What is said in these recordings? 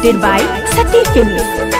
presented by Sati Films.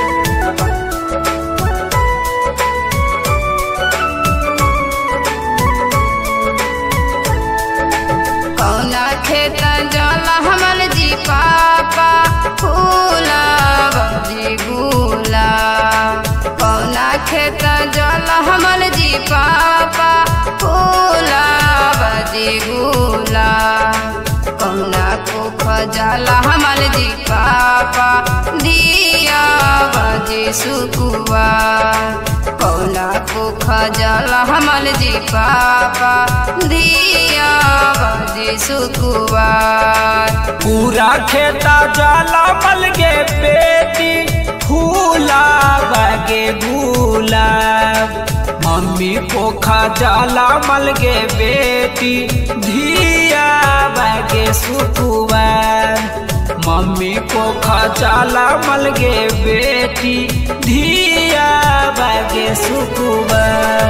कौना खेत जल हमल जी पापा फूला बजी गुला कौना खेत जल हमल जी पापा फूला बजी गुला कौना कुख जल हमल जी पापा दिया बजी सुकुआ कौना कुख जल हमल जी पापा दिया बजी सुकुआ पूरा खेता जाला मल गे बेटी फूला बगे गुलाब मम्मी को जाला मल गे बेटी धिया बगे सुकुआ मम्मी को जाला मल गे बेटी धिया बगे सुकुआ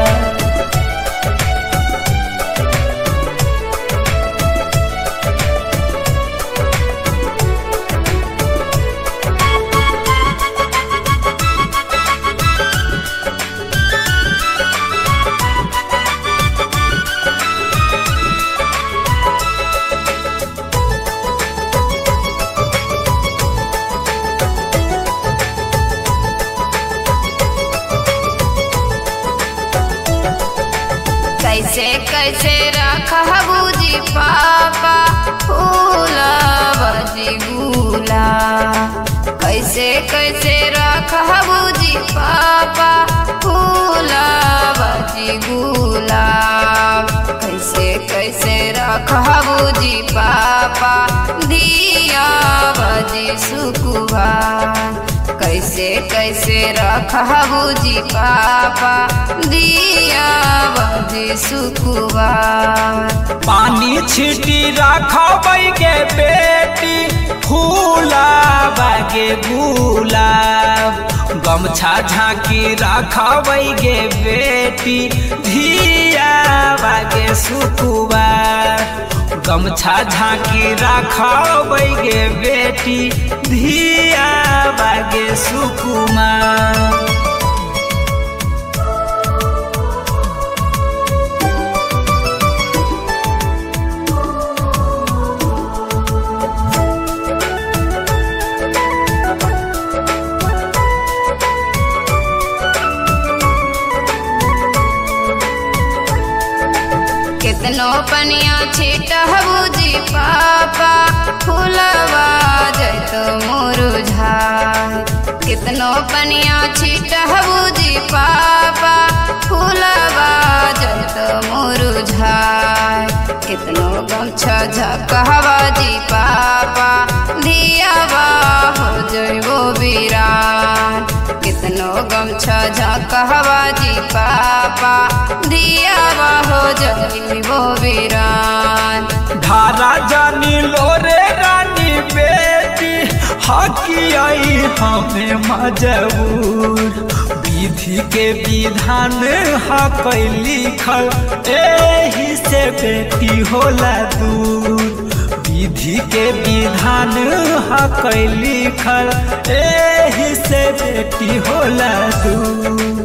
कैसे कैसे रखबू जी पापा फूला बजी गुला कैसे कैसे रखबू जी पापा फूला बजी गुला कैसे कैसे रखबू जी पापा दिया बजी सुकुआ कैसे कैसे रखबू जी पापा दिया बजी सुकुआ पानी छिटी रखबै गे बेटी फूला बगे गुलाब गमछा झाँकी रखबै गे बेटी धिया बगे सुकुआ गमछा झाँकी रखबै गे बेटी धिया बगे सुकुमा कितनो पनिया छिटहबू जी पापा फूलवा जैतो मुरझा कितनो पनिया छिटहबू जी पापा फूलवा जैतो मुरझा कितनो गमछा झकहबा जी पापा दियावा हो जइबो वीरान कितनो गमछा झकहबा जी पापा दियावा हो जइबो वीरान धारा जानी लोरे रानी बेटी हकी आई हमें मजबूर विधि के विधान हक लिखल एही से बेटी होला दूर विधि के विधान हक लिखल एही से बेटी होला दूर।